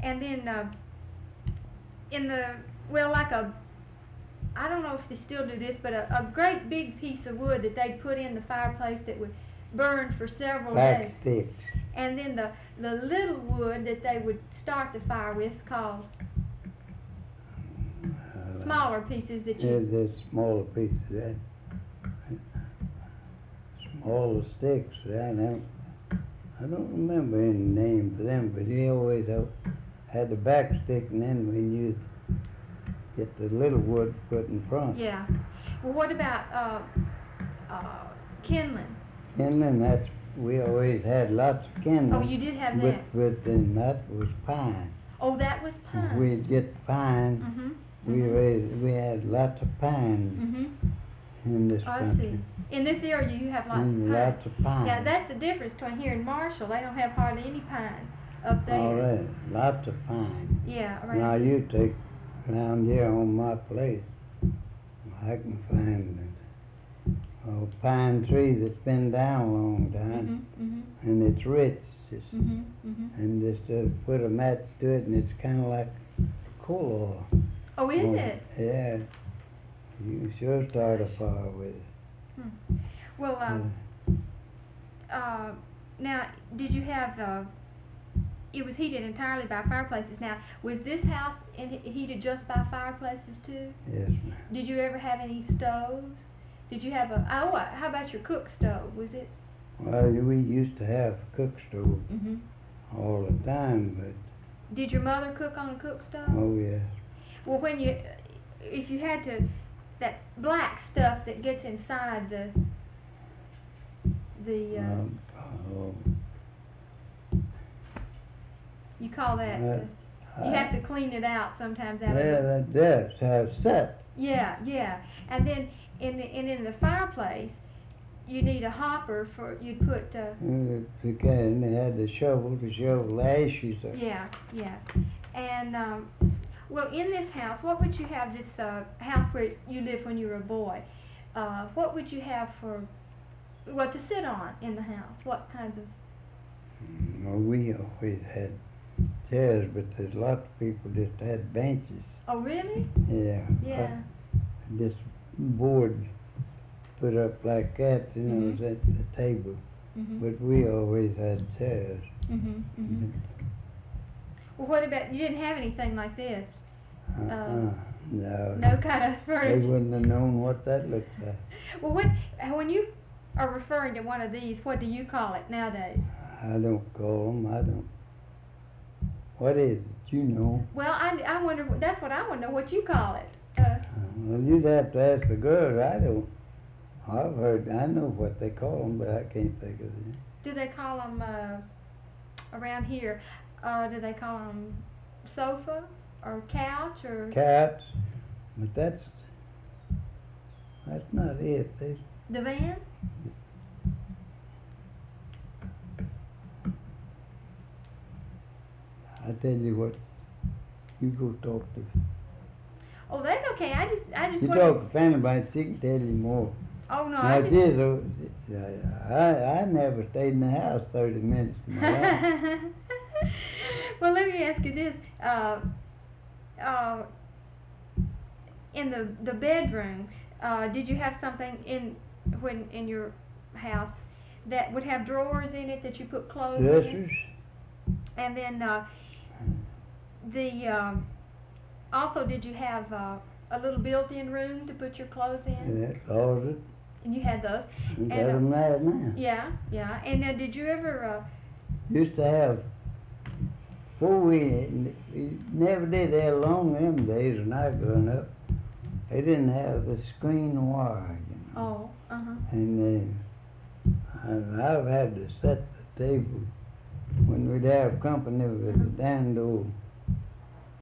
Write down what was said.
And then in the, well, like a, I don't know if they still do this, but a great big piece of wood that they'd put in the fireplace that would burn for several days. Black sticks. And then the little wood that they would start the fire with is called smaller pieces that Yeah, you... the smaller pieces, that. Smaller sticks, I don't remember any name for them, but you always had the back stick, and then when you get the little wood put in front. Yeah. Well, what about kindling? Kindling, we always had lots of kindling. Oh, you did have that. Then that was pine. Oh, that was pine. We'd get pine. Mm-hmm. We had lots of pine in this country. I see. In this area, you have lots of pine. Lots of pine. Yeah, that's the difference between here and Marshall. They don't have hardly any pine up there. All right, lots of pine. Yeah, right. Now you take around here on my place, I can find a pine tree that's been down a long time, and it's rich. And just put a match to it, and it's kind of like coal oil. Oh, is it? Yeah. You can sure start a fire with it. Well, now, did you have, it was heated entirely by fireplaces. Now, was this house heated just by fireplaces too? Yes, ma'am. Did you ever have any stoves? Did you have how about your cook stove? Was it? Well, we used to have a cook stove all the time, but... Did your mother cook on a cook stove? Oh, yes. Well, if you had to, that black stuff that gets inside you call that, you have to clean it out sometimes. That does have set. Yeah, yeah. And then in the fireplace, you need a hopper you'd put... And they had the shovel to shovel the ashes. Yeah, yeah. And, well, in this house, what would you have, this house where you lived when you were a boy, what would you have to sit on in the house? What kinds of... Well, we always had chairs, but there's lots of people just had benches. Oh, really? Yeah. Yeah. Just board put up like that, at the table. But we always had chairs. Well, what about, you didn't have anything like this? No. No kind of furniture? They wouldn't have known what that looked like. Well, when you are referring to one of these, what do you call it nowadays? I don't call them, What is it, you know? Well, I wonder, that's what I want to know, what you call it. Well, you'd have to ask the girls. I don't. I know what they call them, but I can't think of it. Do they call them, around here, do they call them sofa or couch or? Couch, but that's not it. Divan? I tell you what, you go talk to. Oh, that's okay. I just. You talk to Fanny about it, she can tell you more. Oh no, I never stayed in the house 30 minutes of my life. Well, let me ask you this: in the bedroom, did you have something in your house that would have drawers in it that you put clothes in? Dressers. And then also, did you have a little built-in room to put your clothes in? Yeah, closet. And you had those. We got them there now. Yeah, yeah. And now, did you ever? Used to have. Before we never did that long them days when I growing up. They didn't have the screen wire, Oh, And I've had to set the table when we'd have company with the down door.